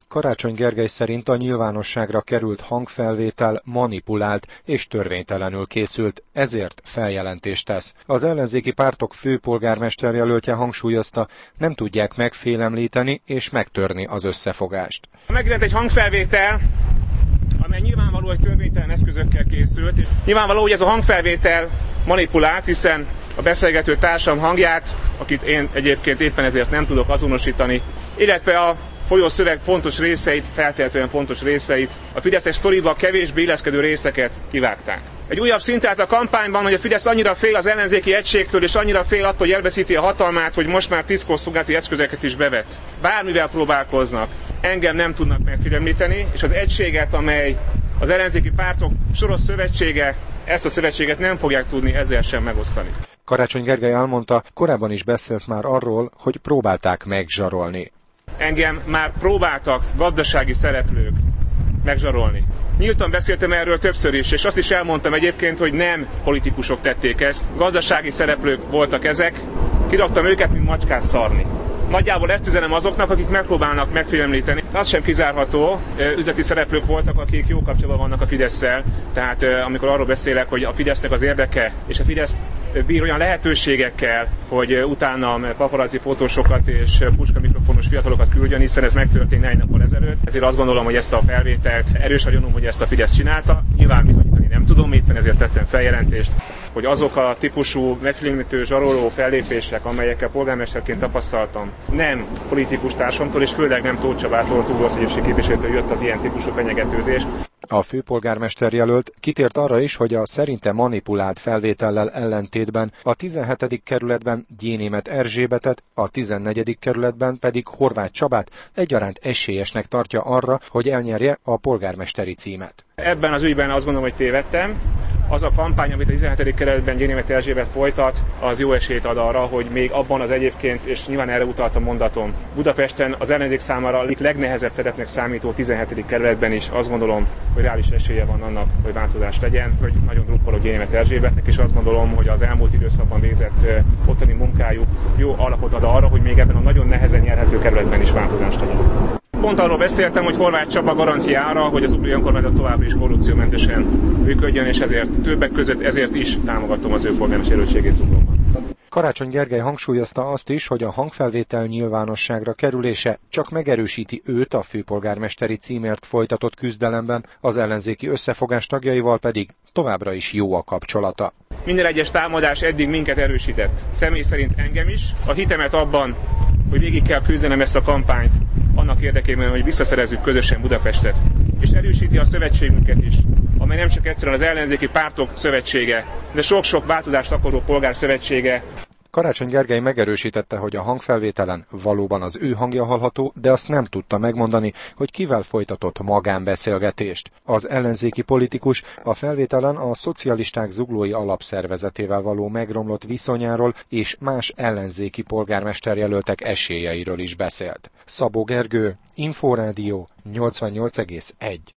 Karácsony Gergely szerint a nyilvánosságra került hangfelvétel manipulált és törvénytelenül készült, ezért feljelentést tesz. Az ellenzéki pártok főpolgármesterjelöltje hangsúlyozta, nem tudják megfélemlíteni és megtörni az összefogást. Megjelent egy hangfelvétel, amely nyilvánvaló, hogy törvénytelen eszközökkel készült. Nyilvánvaló, hogy ez a hangfelvétel manipulált, hiszen a beszélgető társam hangját, akit én egyébként éppen ezért nem tudok azonosítani, illetve a folyószöveg fontos részeit, feltétlenül fontos részeit, a fideszes sztoriba kevésbé illeszkedő részeket kivágták. Egy újabb szint állt a kampányban, hogy a Fidesz annyira fél az ellenzéki egységtől, és annyira fél attól, hogy elveszíti a hatalmát, hogy most már titkosszolgálati eszközöket is bevet. Bármivel próbálkoznak, engem nem tudnak megfélemlíteni, és az egységet, amely az ellenzéki pártok soros szövetsége, ezt a szövetséget nem fogják tudni ezzel sem megosztani. Karácsony Gergely elmondta, korábban is beszélt már arról, hogy próbálták megzsarolni. Engem már próbáltak gazdasági szereplők megzsarolni. Nyíltan beszéltem erről többször is, és azt is elmondtam egyébként, hogy nem politikusok tették ezt. Gazdasági szereplők voltak ezek, kiraktam őket, mint macskát szarni. Nagyjából ezt üzenem azoknak, akik megpróbálnak megfélemlíteni. Az sem kizárható, üzleti szereplők voltak, akik jó kapcsolatban vannak a Fidesszel. Tehát amikor arról beszélek, hogy a Fidesznek az érdeke, és a Fidesz bír olyan lehetőségekkel, hogy utána paparazzi fotósokat és puska mikrofonos fiatalokat küldjön, hiszen ez megtörtént 4 nappal ezelőtt. Ezért azt gondolom, hogy ezt a felvételt erős a gyanúm, hogy ezt a Fidesz csinálta. Nyilván bizonyítani nem tudom, éppen ezért tettem feljelentést, hogy azok a típusú megfélemlítő, zsaroló fellépések, amelyekkel polgármesterként tapasztaltam, nem politikus társamtól, és főleg nem Tóth Csabától, az Ugrószegyési képviselőtől jött az ilyen típusú fenyegetőzés. A főpolgármester jelölt kitért arra is, hogy a szerinte manipulált felvétellel ellentétben a 17. kerületben Gyénémet Erzsébetet, a 14. kerületben pedig Horváth Csabát egyaránt esélyesnek tartja arra, hogy elnyerje a polgármesteri címet. Ebben az ügyben azt gondolom, hogy tévedtem. Az a kampány, amit a 17. kerületben Gyénémet Erzsébet folytat, az jó esélyt ad arra, hogy még abban az egyébként, és nyilván erre utalt a mondatom, Budapesten az ellenzék számára a legnehezebb területnek számító 17. kerületben is azt gondolom, hogy reális esélye van annak, hogy változás legyen, hogy nagyon drukkolok Gyénémet Erzsébetnek, és azt gondolom, hogy az elmúlt időszakban végzett ottani munkájuk jó alapot ad arra, hogy még ebben a nagyon nehezen nyerhető kerületben is változás legyen. Pont arról beszéltem, hogy Horváth Csaba garanciára, hogy az Ugrói önkormányzat továbbra is korrupciómentesen működjön, és ezért többek között ezért is támogatom az ő polgármester jelöltségét Zuglóban. Karácsony Gergely hangsúlyozta azt is, hogy a hangfelvétel nyilvánosságra kerülése csak megerősíti őt a főpolgármesteri címért folytatott küzdelemben, az ellenzéki összefogás tagjaival pedig továbbra is jó a kapcsolata. Minden egyes támadás eddig minket erősített. Személy szerint engem is. A hitemet abban, hogy végig kell küzdenem ezt a kampányt, annak érdekében, hogy visszaszerezzük közösen Budapestet. És erősíti a szövetségünket is, amely nem csak egyszerűen az ellenzéki pártok szövetsége, de sok-sok változást akaró polgár szövetsége. Karácsony Gergely megerősítette, hogy a hangfelvételen valóban az ő hangja hallható, de azt nem tudta megmondani, hogy kivel folytatott magánbeszélgetést. Az ellenzéki politikus a felvételen a szocialisták zuglói alapszervezetével való megromlott viszonyáról és más ellenzéki polgármesterjelöltek esélyeiről is beszélt. Szabó Gergő, Inforádió 88,1.